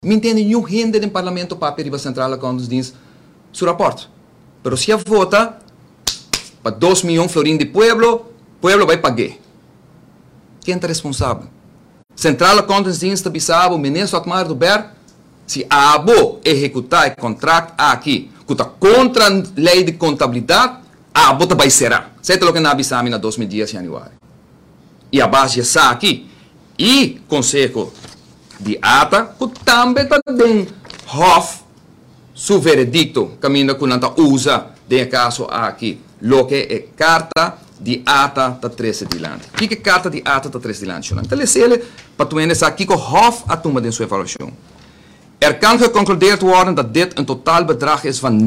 Me entende, nenhum gente do parlamento para pedir a Central Contas seu raporte. Mas se a vota para 2 milhões florim de pueblo vai pagar. Quem é responsável? Central Contas está bisabo, o ministro Otmar do Ber, se a ABO executar o contrato aqui, que está contra a lei de contabilidade, a ABO vai ser. Certo o que nós avisamos em 2010 de janeiro. E a base está aqui. E o Conselho de Ata, que também está dentro Hof, seu veredicto, caminho que não usa, de caso aqui, lo que é carta de ata da 13 de lande. O que é carta de ata da 13 de lande? Então, ele para tu entender aqui que o Hof a toma de sua avaliação. Kan geconcludeerd worden dat dit een totaalbedrag is van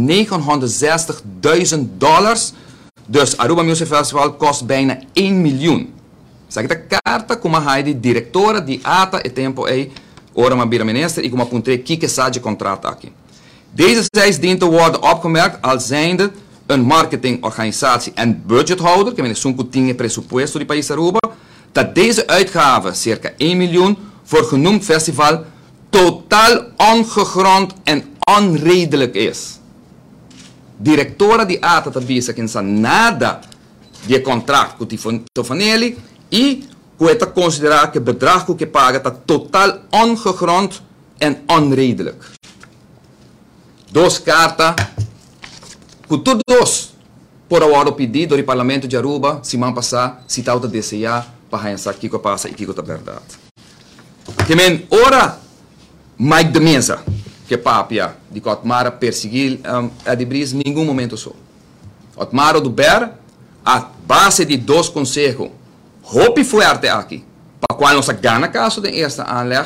$960.000. Dus Aruba Music Festival kost bijna 1 miljoen. Zeg de carta como hij de directora die ata e tempo ora maar bij de minister, ik apontei kike sage contract aqui. Deze cijfers dient te worden opgemerkt als zijnde een marketingorganisatie en budgethouder, que zo'n tinha presupuesto die país Aruba, dat deze uitgaven, circa 1 miljoen, voor genoemd festival totaal ongegrond en onredelijk is. Directora die ata tabisa que não nada de contrato com o Tifonelli e que considerar que o bedrag que paga está total ongegrond en onredelijk. Dos cartas que todos por agora pedido do Parlamento de Aruba semana passada se está desejar para pensar aqui que passa e que é verdade. Que men ora Mike de Mesa que papia de que Otmar perseguir a de Bris em nenhum momento só. Otmar do Ber a base de dois conselhos hope forte aqui para qual nós ganha caso de esta aanleg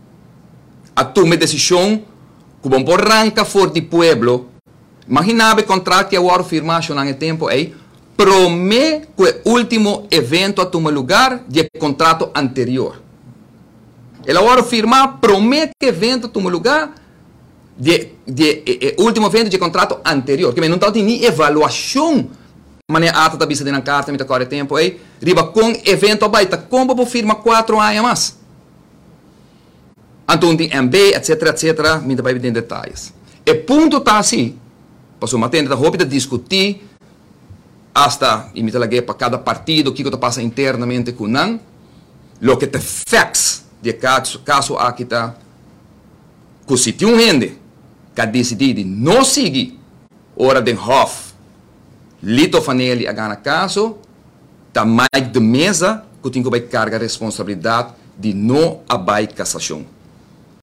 a tomar decisão que vão por arranca for de pueblo. Imaginava o contrato que agora firmaram no tempo aí promete que o último evento a tomar lugar de contrato anterior. Ele agora firmar promete que o evento toma lugar de último evento de contrato anterior, que não está nem avaliação, mas a ata da bisa de na carta, me tá corre tempo aí, riba com evento abaita, como vou firma 4 anos mais. Então tem MB, etc, me tá vai em detalhes. E ponto tá assim, passou uma tenda da roupa de discutir, hasta e me tá para cada partido, o que está passa internamente com não, lo que te facts de caso aqui está, que se tem gente que decide não seguir hora de Hof, Lito Fanelli a ganhar caso, está mais de mesa que tem que carregar a responsabilidade de não abaixar cassação.